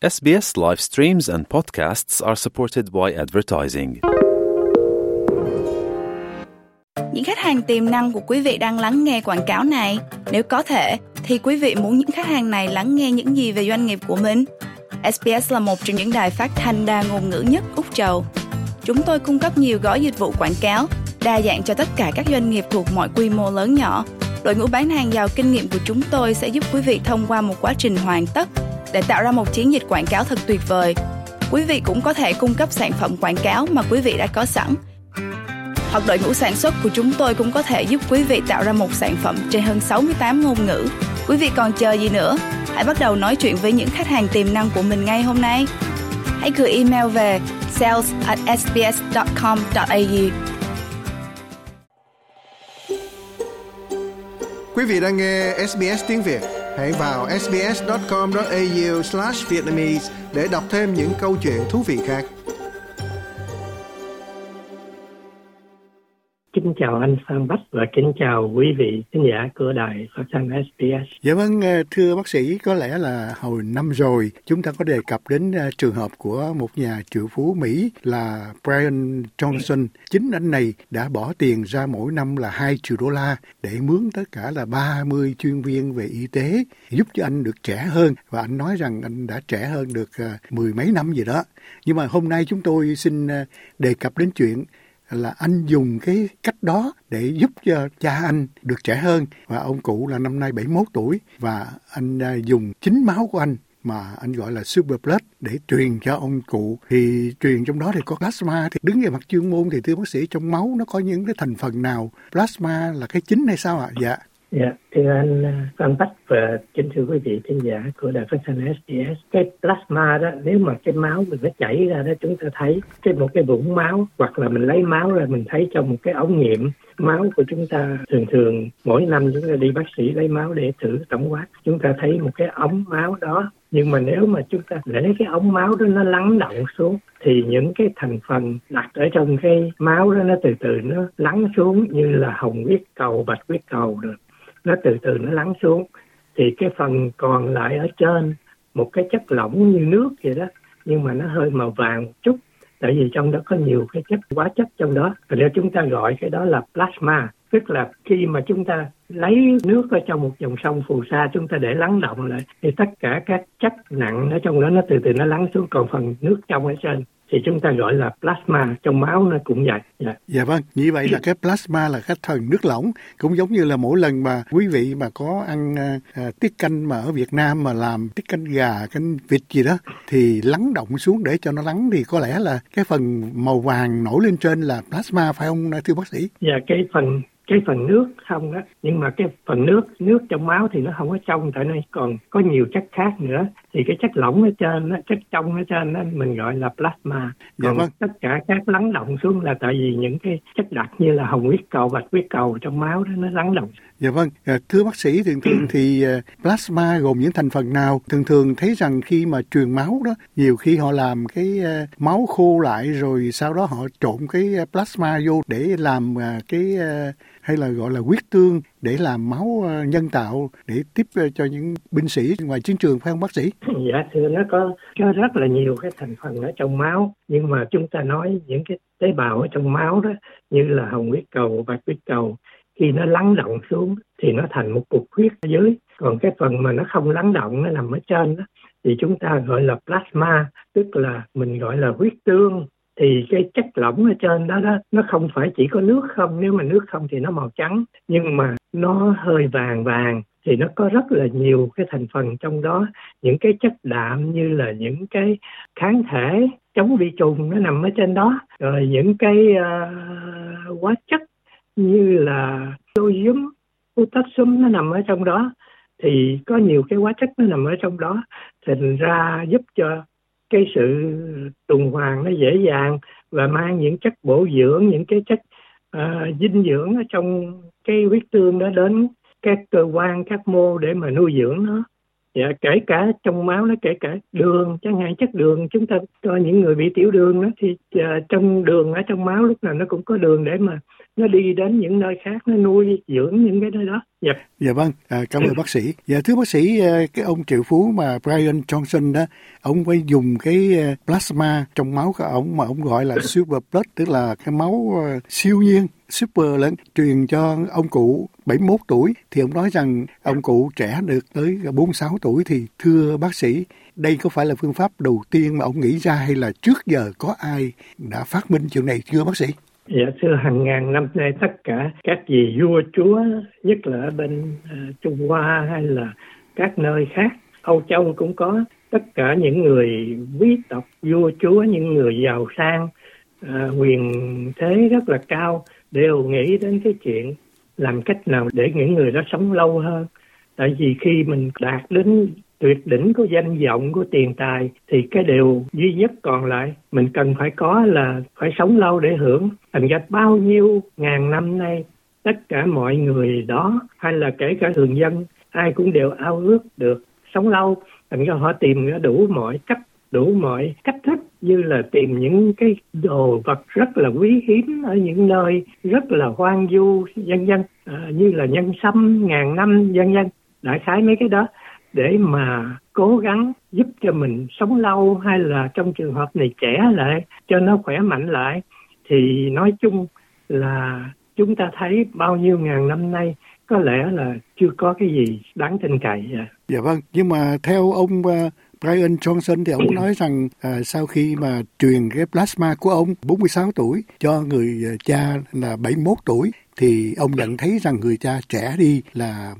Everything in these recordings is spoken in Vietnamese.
SBS live streams and podcasts are supported by advertising. Những khách hàng tiềm năng của quý vị đang lắng nghe quảng cáo này. Nếu có thể, thì quý vị muốn những khách hàng này lắng nghe những gì về doanh nghiệp của mình? SBS là một trong những đài phát thanh đa ngôn ngữ nhất Úc Châu. Chúng tôi cung cấp nhiều gói dịch vụ quảng cáo, đa dạng cho tất cả các doanh nghiệp thuộc mọi quy mô lớn nhỏ. Đội ngũ bán hàng giàu kinh nghiệm của chúng tôi sẽ giúp quý vị thông qua một quá trình hoàn tất để tạo ra một chiến dịch quảng cáo thật tuyệt vời. Quý vị cũng có thể cung cấp sản phẩm quảng cáo mà quý vị đã có sẵn. Hoặc đội ngũ sản xuất của chúng tôi cũng có thể giúp quý vị tạo ra một sản phẩm trên hơn 68 ngôn ngữ. Quý vị còn chờ gì nữa? Hãy bắt đầu nói chuyện với những khách hàng tiềm năng của mình ngay hôm nay. Hãy gửi email về sales@sbs.com.au. Quý vị đang nghe SBS tiếng Việt. Hãy vào sbs.com.au/Vietnamese để đọc thêm những câu chuyện thú vị khác. Kính chào anh Phan Bách và kính chào quý vị khán giả của đài phát thanh SBS. Dạ vâng, thưa bác sĩ, có lẽ là hồi năm rồi chúng ta có đề cập đến trường hợp của một nhà triệu phú Mỹ là Brian Johnson. Chính anh này đã bỏ tiền ra mỗi năm là 2 triệu đô la để mướn tất cả là 30 chuyên viên về y tế giúp cho anh được trẻ hơn, và anh nói rằng anh đã trẻ hơn được mười mấy năm gì đó. Nhưng mà hôm nay chúng tôi xin đề cập đến chuyện là anh dùng cái cách đó để giúp cho cha anh được trẻ hơn, và ông cụ là năm nay 71 tuổi, và anh dùng chính máu của anh mà anh gọi là Super Blood để truyền cho ông cụ. Thì truyền trong đó thì có plasma. Thì đứng về mặt chuyên môn thì thưa bác sĩ, trong máu nó có những cái thành phần nào? Plasma là cái chính hay sao ạ? Dạ. Dạ, thưa anh Phan Bách và kính thưa quý vị khán giả của đài phát thanh SBS. Cái plasma đó, nếu mà cái máu mình nó chảy ra đó, chúng ta thấy một cái vũng máu, hoặc là mình lấy máu ra mình thấy trong một cái ống nghiệm máu của chúng ta. Thường mỗi năm chúng ta đi bác sĩ lấy máu để thử tổng quát, chúng ta thấy một cái ống máu đó. Nhưng mà nếu mà chúng ta để cái ống máu đó nó lắng đọng xuống thì những cái thành phần đặt ở trong cái máu đó nó từ từ nó lắng xuống, như là hồng huyết cầu, bạch huyết cầu rồi. Nó từ từ nó lắng xuống thì cái phần còn lại ở trên một cái chất lỏng như nước vậy đó, nhưng mà nó hơi màu vàng một chút, tại vì trong đó có nhiều cái chất hóa chất trong đó, và nếu chúng ta gọi cái đó là plasma. Tức là khi mà chúng ta lấy nước ở trong một dòng sông phù sa, chúng ta để lắng đọng lại thì tất cả các chất nặng ở trong đó nó từ từ nó lắng xuống, còn phần nước trong ở trên thì chúng ta gọi là plasma. Trong máu nó cũng vậy. Dạ vâng, như vậy là cái plasma là cái phần nước lỏng, cũng giống như là mỗi lần mà quý vị mà có ăn tiết canh mà ở Việt Nam mà làm tiết canh gà, canh vịt gì đó thì lắng đọng xuống để cho nó lắng, thì có lẽ là cái phần màu vàng nổi lên trên là plasma, phải không thưa bác sĩ? Dạ, cái phần nước không đó, nhưng mà cái phần nước trong máu thì nó không có trong, tại nó còn có nhiều chất khác nữa. Thì cái chất lỏng ở trên đó, chất trong ở trên đó mình gọi là plasma. Còn tất cả các lắng đọng xuống là tại vì những cái chất đặc như là hồng huyết cầu, bạch huyết cầu trong máu đó nó lắng đọng. Dạ vâng, thưa bác sĩ, thường thì plasma gồm những thành phần nào? Thường thấy rằng khi mà truyền máu đó, nhiều khi họ làm cái máu khô lại rồi sau đó họ trộn cái plasma vô để làm cái hay là gọi là huyết tương để làm máu nhân tạo để tiếp cho những binh sĩ ngoài chiến trường, phải không bác sĩ? Dạ thưa, nó có rất là nhiều cái thành phần ở trong máu, nhưng mà chúng ta nói những cái tế bào ở trong máu đó như là hồng huyết cầu, bạch huyết cầu, khi nó lắng đọng xuống thì nó thành một cục huyết ở dưới, còn cái phần mà nó không lắng đọng nó nằm ở trên đó thì chúng ta gọi là plasma, tức là mình gọi là huyết tương. Thì cái chất lỏng ở trên đó nó không phải chỉ có nước không, nếu mà nước không thì nó màu trắng, nhưng mà nó hơi vàng thì nó có rất là nhiều cái thành phần trong đó. Những cái chất đạm như là những cái kháng thể chống vi trùng nó nằm ở trên đó, rồi những cái hóa chất như là sodium, potassium nó nằm ở trong đó. Thì có nhiều cái hóa chất nó nằm ở trong đó, thành ra giúp cho cái sự tuần hoàn nó dễ dàng và mang những chất bổ dưỡng, những cái chất dinh dưỡng ở trong cái huyết tương đó đến các cơ quan, các mô để mà nuôi dưỡng nó. Dạ, kể cả trong máu nó, kể cả đường, chẳng hạn chất đường, chúng ta cho những người bị tiểu đường đó thì trong đường ở trong máu lúc nào nó cũng có đường để mà nó đi đến những nơi khác, nó nuôi dưỡng những cái nơi đó. Yep. Dạ vâng, cảm ơn bác sĩ. Dạ thưa bác sĩ, cái ông triệu phú mà Brian Johnson đó, ông phải dùng cái plasma trong máu của ông mà ông gọi là super blood, tức là cái máu siêu nhiên, super lớn, truyền cho ông cụ 71 tuổi. Thì ông nói rằng ông cụ trẻ được tới 46 tuổi. Thì thưa bác sĩ, đây có phải là phương pháp đầu tiên mà ông nghĩ ra hay là trước giờ có ai đã phát minh chuyện này chưa bác sĩ? Dạ thưa, hàng ngàn năm nay tất cả các vị vua chúa, nhất là ở bên Trung Hoa hay là các nơi khác, Âu Châu cũng có, tất cả những người quý tộc, vua chúa, những người giàu sang, quyền thế rất là cao đều nghĩ đến cái chuyện làm cách nào để những người đó sống lâu hơn. Tại vì khi mình đạt đến tuyệt đỉnh của danh vọng, của tiền tài thì cái điều duy nhất còn lại mình cần phải có là phải sống lâu để hưởng. Thành ra bao nhiêu ngàn năm nay tất cả mọi người đó, hay là kể cả thường dân, ai cũng đều ao ước được sống lâu. Thành ra họ tìm ra đủ mọi cách, đủ mọi cách thức, như là tìm những cái đồ vật rất là quý hiếm ở những nơi rất là hoang vu, vân vân, như là nhân sâm ngàn năm, vân vân. Đại khái mấy cái đó để mà cố gắng giúp cho mình sống lâu, hay là trong trường hợp này trẻ lại cho nó khỏe mạnh lại. Thì nói chung là chúng ta thấy bao nhiêu ngàn năm nay có lẽ là chưa có cái gì đáng tin cậy. Dạ vâng, nhưng mà theo ông Brian Johnson thì ông nói rằng sau khi mà truyền cái plasma của ông 46 tuổi cho người cha là 71 tuổi thì ông nhận thấy rằng người cha trẻ đi là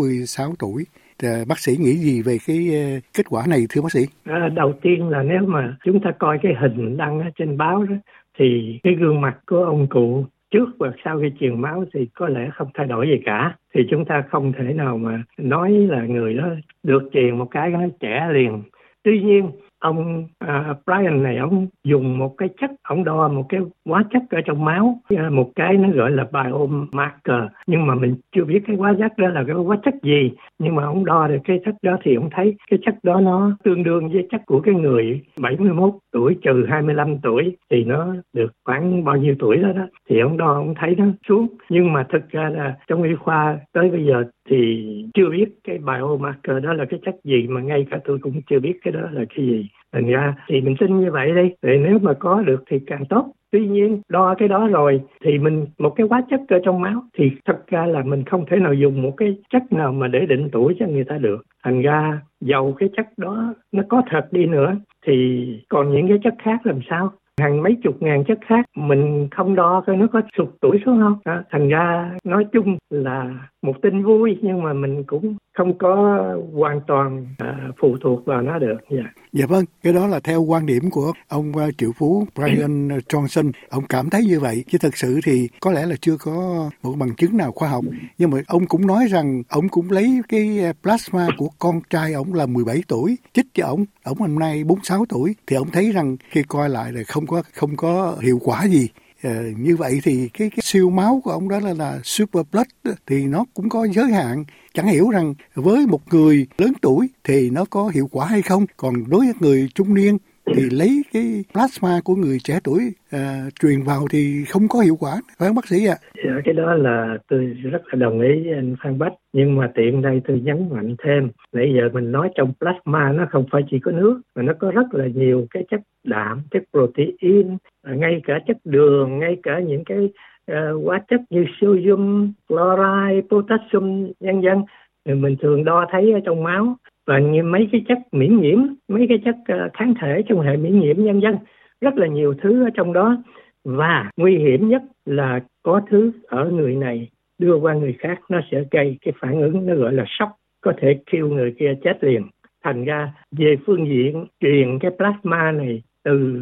46 tuổi. Bác sĩ nghĩ gì về cái kết quả này thưa bác sĩ? Đầu tiên là nếu mà chúng ta coi cái hình đăng ở trên báo đó, thì cái gương mặt của ông cụ trước và sau khi truyền máu thì có lẽ không thay đổi gì cả. Thì chúng ta không thể nào mà nói là người đó được truyền một cái nó trẻ liền. Tuy nhiên ông Brian này, ông dùng một cái chất, ông đo một cái hóa chất ở trong máu, một cái nó gọi là biomarker, nhưng mà mình chưa biết cái hóa chất đó là cái hóa chất gì. Nhưng mà ông đo được cái chất đó thì ông thấy cái chất đó nó tương đương với chất của cái người 71 tuổi trừ 25 tuổi thì nó được khoảng bao nhiêu tuổi đó. Thì ông đo, ông thấy nó xuống. Nhưng mà thực ra là trong y khoa tới bây giờ thì chưa biết cái biomarker đó là cái chất gì, mà ngay cả tôi cũng chưa biết cái đó là cái gì. Thành ra thì mình tin như vậy đi, thì nếu mà có được thì càng tốt. Tuy nhiên đo cái đó rồi thì mình một cái hóa chất ở trong máu thì thật ra là mình không thể nào dùng một cái chất nào mà để định tuổi cho người ta được. Thành ra dầu cái chất đó nó có thật đi nữa thì còn những cái chất khác làm sao? Hàng mấy chục ngàn chất khác mình không đo coi nó có sụt tuổi xuống không? Thành ra nói chung là một tin vui, nhưng mà mình cũng không có hoàn toàn phụ thuộc vào nó được. Dạ vâng, cái đó là theo quan điểm của ông triệu phú Brian Johnson. Ông cảm thấy như vậy, chứ thực sự thì có lẽ là chưa có một bằng chứng nào khoa học. Nhưng mà ông cũng nói rằng ông cũng lấy cái plasma của con trai ông là 17 tuổi, chích cho ông hôm nay 46 tuổi. Thì ông thấy rằng khi coi lại là không có hiệu quả gì. Như vậy thì cái siêu máu của ông đó là super blood thì nó cũng có giới hạn. Chẳng hiểu rằng với một người lớn tuổi thì nó có hiệu quả hay không. Còn đối với người trung niên thì lấy cái plasma của người trẻ tuổi truyền vào thì không có hiệu quả, phải không bác sĩ ạ? Cái đó là tôi rất là đồng ý với anh Phan Bách, nhưng mà tiện đây tôi nhấn mạnh thêm, nãy giờ mình nói trong plasma nó không phải chỉ có nước, mà nó có rất là nhiều cái chất đạm, chất protein, ngay cả chất đường, ngay cả những cái hóa chất như sodium, chloride, potassium, vân vân, mình thường đo thấy ở trong máu. Và như mấy cái chất miễn nhiễm, mấy cái chất kháng thể trong hệ miễn nhiễm vân vân, rất là nhiều thứ ở trong đó. Và nguy hiểm nhất là có thứ ở người này đưa qua người khác, nó sẽ gây cái phản ứng nó gọi là sốc, có thể kêu người kia chết liền. Thành ra về phương diện truyền cái plasma này từ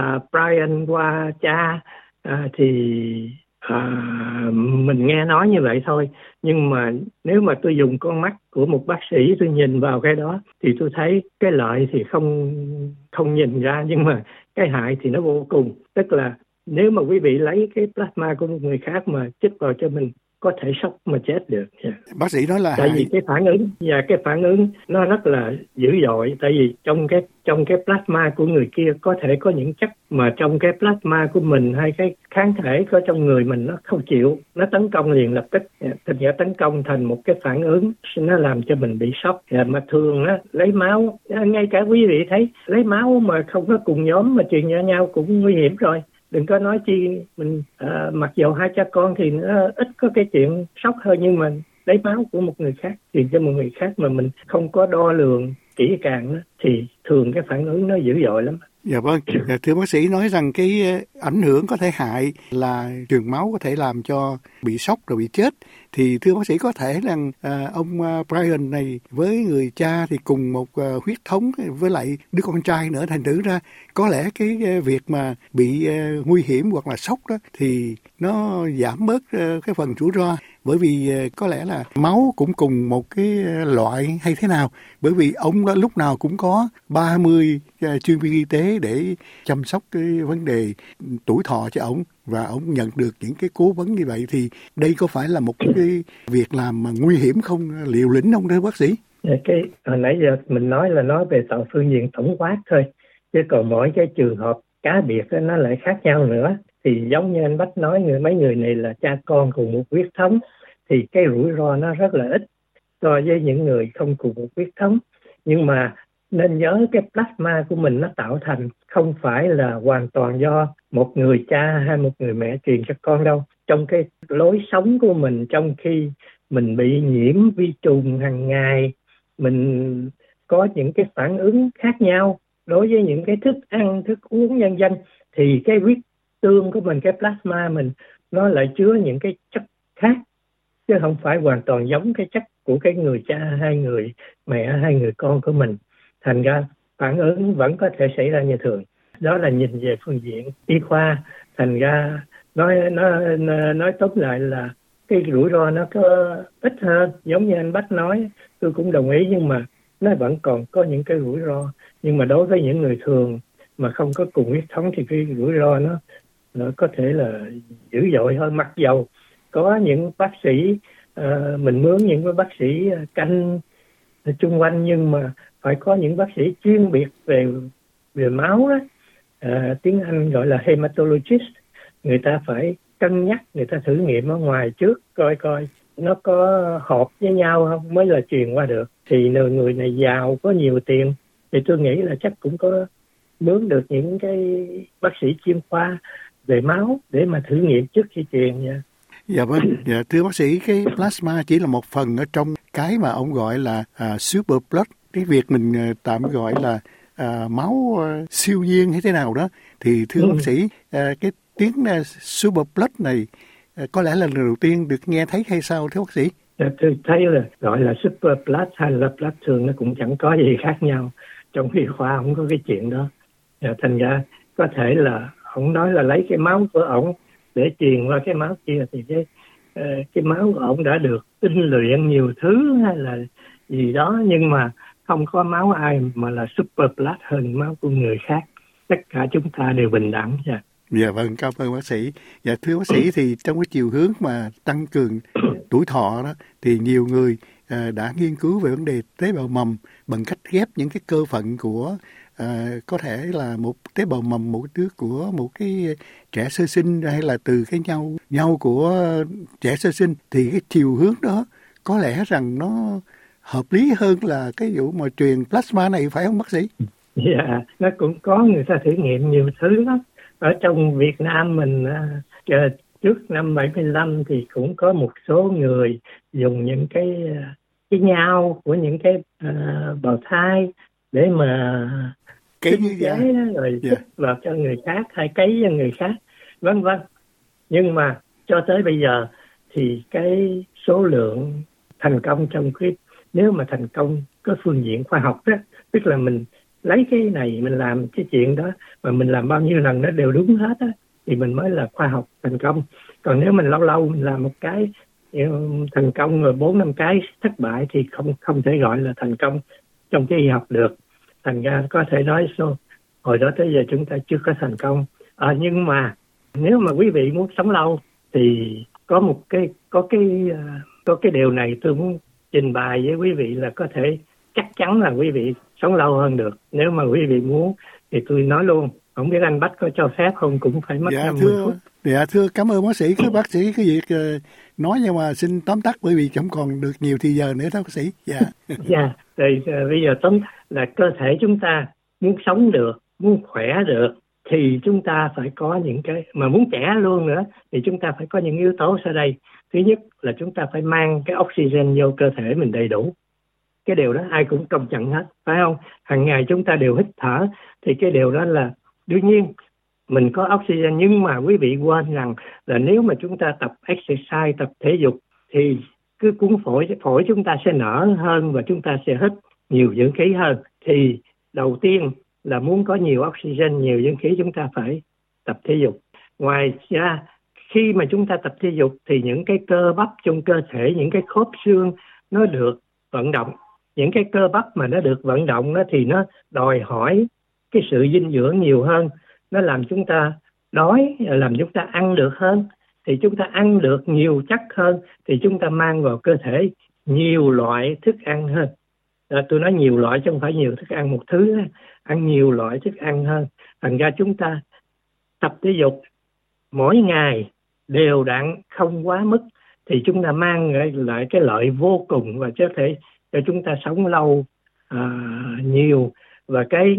Brian qua cha thì mình nghe nói như vậy thôi. Nhưng mà nếu mà tôi dùng con mắt của một bác sĩ tôi nhìn vào cái đó thì tôi thấy cái lợi thì không nhìn ra, nhưng mà cái hại thì nó vô cùng. Tức là nếu mà quý vị lấy cái plasma của một người khác mà chích vào cho mình có thể sốc mà chết được. Bác sĩ nói là tại vì cái phản ứng nó rất là dữ dội, tại vì trong cái plasma của người kia có thể có những chất mà trong cái plasma của mình hay cái kháng thể có trong người mình nó không chịu, nó tấn công liền lập tức, thành ra tấn công thành một cái phản ứng, nó làm cho mình bị sốc. Mà thường á, lấy máu, ngay cả quý vị thấy lấy máu mà không có cùng nhóm mà truyền cho nhau cũng nguy hiểm rồi, đừng có nói chi mình mặc dầu hai cha con thì nó ít có cái chuyện sốc hơn, nhưng mà lấy máu của một người khác truyền cho một người khác mà mình không có đo lường kỹ càng đó, thì thường cái phản ứng nó dữ dội lắm. Dạ vâng, thưa bác sĩ nói rằng cái ảnh hưởng có thể hại là truyền máu có thể làm cho bị sốc rồi bị chết. Thì thưa bác sĩ có thể rằng ông Brian này với người cha thì cùng một huyết thống với lại đứa con trai nữa, thành thử ra có lẽ cái việc mà bị nguy hiểm hoặc là sốc đó thì nó giảm bớt cái phần rủi ro, bởi vì có lẽ là máu cũng cùng một cái loại hay thế nào, bởi vì ông lúc nào cũng có 30 chuyên viên y tế để chăm sóc cái vấn đề tuổi thọ cho ông, và ông nhận được những cái cố vấn như vậy, thì đây có phải là một cái việc làm mà nguy hiểm không, liều lĩnh không thưa bác sĩ? Cái hồi nãy giờ mình nói là nói về toàn phương diện tổng quát thôi, chứ còn mỗi cái trường hợp cá biệt đó, nó lại khác nhau nữa. Thì giống như anh Bách nói, mấy người này là cha con cùng một huyết thống, thì cái rủi ro nó rất là ít so với những người không cùng một huyết thống. Nhưng mà nên nhớ cái plasma của mình nó tạo thành không phải là hoàn toàn do một người cha hay một người mẹ truyền cho con đâu. Trong cái lối sống của mình, trong khi mình bị nhiễm vi trùng hàng ngày, mình có những cái phản ứng khác nhau đối với những cái thức ăn, thức uống vân vân, thì cái huyết tương của mình, cái plasma mình nó lại chứa những cái chất khác, chứ không phải hoàn toàn giống cái chất của cái người cha hay người mẹ hay người con của mình. Thành ra phản ứng vẫn có thể xảy ra như thường. Đó là nhìn về phương diện y khoa. Thành ra nói tóm lại là cái rủi ro nó có ít hơn, giống như anh Bách nói, tôi cũng đồng ý, nhưng mà nó vẫn còn có những cái rủi ro. Nhưng mà đối với những người thường mà không có cùng huyết thống thì cái rủi ro nó có thể là dữ dội hơn. Mặc dầu có những bác sĩ mình mướn những cái bác sĩ canh chung quanh, nhưng mà phải có những bác sĩ chuyên biệt về máu đó, tiếng Anh gọi là hematologist. Người ta phải cân nhắc, người ta thử nghiệm ở ngoài trước coi nó có hợp với nhau không mới là truyền qua được. Thì người này giàu, có nhiều tiền, thì tôi nghĩ là chắc cũng có mướn được những cái bác sĩ chuyên khoa về máu để mà thử nghiệm trước khi truyền nha. Dạ vâng, dạ, thưa bác sĩ, cái plasma chỉ là một phần ở trong cái mà ông gọi là super blood, cái việc mình tạm gọi là máu siêu nhiên hay thế nào đó. Thì thưa bác sĩ, cái tiếng super blood này có lẽ là lần đầu tiên được nghe thấy hay sao thưa bác sĩ? Tôi thấy là gọi là super blood hay là blood thường nó cũng chẳng có gì khác nhau. Trong y khoa không có cái chuyện đó. Thành ra có thể là ông nói là lấy cái máu của ông để truyền qua cái máu kia, thì cái máu của ông đã được tinh luyện nhiều thứ hay là gì đó, nhưng mà không có máu ai mà là super blood hơn máu của người khác. Tất cả chúng ta đều bình đẳng. Dạ vâng, cảm ơn bác sĩ. Dạ thưa bác sĩ, thì trong cái chiều hướng mà tăng cường tuổi thọ đó, thì nhiều người đã nghiên cứu về vấn đề tế bào mầm bằng cách ghép những cái cơ phận của có thể là một tế bào mầm một đứa của một cái trẻ sơ sinh, hay là từ cái nhau của trẻ sơ sinh. Thì cái chiều hướng đó có lẽ rằng nó hợp lý hơn là cái vụ mà truyền plasma này, phải không bác sĩ? Dạ, nó cũng có người ta thử nghiệm nhiều thứ lắm. Ở trong Việt Nam mình trước năm 75 thì cũng có một số người dùng những cái nhau của những cái bào thai để mà cấy như vậy rồi chích vào cho người khác hay cấy cho người khác, vân vân. Nhưng mà cho tới bây giờ thì cái số lượng thành công trong cái, nếu mà thành công có phương diện khoa học đó, tức là mình lấy cái này mình làm cái chuyện đó mà mình làm bao nhiêu lần nó đều đúng hết á, thì mình mới là khoa học thành công. Còn nếu mình lâu mình làm một cái thành công rồi 4-5 cái thất bại thì không thể gọi là thành công trong cái y học được. Thành ra có thể nói hồi đó tới giờ chúng ta chưa có thành công. Nhưng mà nếu mà quý vị muốn sống lâu thì có một cái có cái điều này tôi muốn trình bày với quý vị là có thể chắc chắn là quý vị sống lâu hơn được. Nếu mà quý vị muốn thì tôi nói luôn. Không biết anh Bách có cho phép không, cũng phải mất 50 phút. Dạ thưa, cảm ơn bác sĩ. Các bác sĩ cái việc nói nhưng mà xin tóm tắt bởi vì không còn được nhiều thời giờ nữa đó bác sĩ. Dạ. Dạ, rồi bây giờ tóm là cơ thể chúng ta muốn sống được, muốn khỏe được thì chúng ta phải có những cái, mà muốn trẻ luôn nữa thì chúng ta phải có những yếu tố sau đây. Thứ nhất là chúng ta phải mang cái oxygen vô cơ thể mình đầy đủ. Cái điều đó ai cũng công nhận hết, phải không? Hàng ngày chúng ta đều hít thở, thì cái điều đó là đương nhiên mình có oxygen. Nhưng mà quý vị quên rằng là nếu mà chúng ta tập exercise, tập thể dục thì cứ cuốn phổi chúng ta sẽ nở hơn và chúng ta sẽ hít nhiều dưỡng khí hơn. Thì đầu tiên là muốn có nhiều oxygen, nhiều dưỡng khí, chúng ta phải tập thể dục. Ngoài ra khi mà chúng ta tập thể dục thì những cái cơ bắp trong cơ thể, những cái khớp xương nó được vận động. Những cái cơ bắp mà nó được vận động đó thì nó đòi hỏi cái sự dinh dưỡng nhiều hơn. Nó làm chúng ta đói, làm chúng ta ăn được hơn. Thì chúng ta ăn được nhiều chất hơn thì chúng ta mang vào cơ thể nhiều loại thức ăn hơn. Tôi nói nhiều loại chứ không phải nhiều thức ăn một thứ, ăn nhiều loại thức ăn hơn. Thành ra chúng ta tập thể dục mỗi ngày đều đặn, không quá mức, thì chúng ta mang lại cái lợi vô cùng và có thể cho chúng ta sống lâu nhiều. Và cái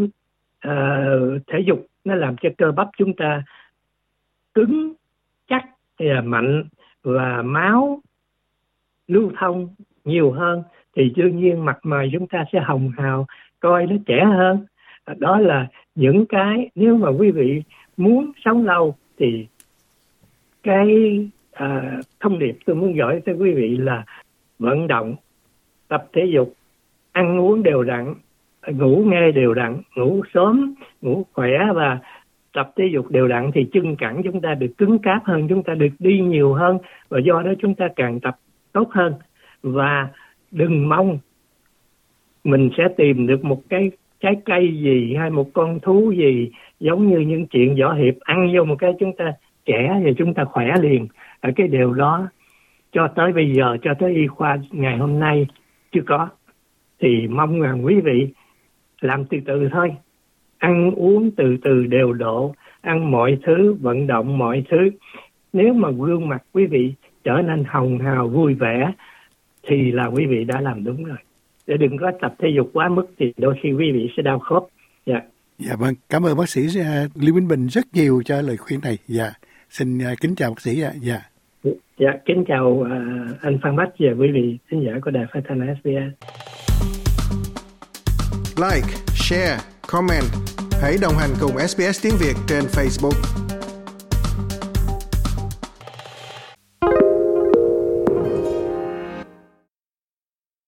thể dục nó làm cho cơ bắp chúng ta cứng chắc, mạnh và máu lưu thông nhiều hơn, thì đương nhiên mặt mày chúng ta sẽ hồng hào, coi nó trẻ hơn. Đó là những cái nếu mà quý vị muốn sống lâu thì cái thông điệp tôi muốn gửi tới quý vị là vận động, tập thể dục, ăn uống đều đặn, ngủ nghe đều đặn, ngủ sớm, ngủ khỏe và tập thể dục đều đặn thì chân cẳng chúng ta được cứng cáp hơn, chúng ta được đi nhiều hơn và do đó chúng ta càng tập tốt hơn. Và đừng mong mình sẽ tìm được một cái trái cây gì hay một con thú gì giống như những chuyện võ hiệp, ăn vô một cái chúng ta trẻ và chúng ta khỏe liền. Ở cái điều đó cho tới bây giờ, cho tới y khoa ngày hôm nay chưa có. Thì mong rằng quý vị làm từ từ thôi, ăn uống từ từ đều độ, ăn mọi thứ, vận động mọi thứ. Nếu mà gương mặt quý vị trở nên hồng hào vui vẻ thì là quý vị đã làm đúng rồi. Để đừng có tập thể dục quá mức thì đôi khi quý vị sẽ đau khớp. Dạ. Dạ vâng, cảm ơn bác sĩ Lưu Minh Bình rất nhiều cho lời khuyên này. Dạ, xin kính chào bác sĩ ạ. Dạ. Dạ, kính chào anh Phan Bách và quý vị khán giả của Đài Phát thanh SBS. Like, share, comment. Hãy đồng hành cùng SBS tiếng Việt trên Facebook.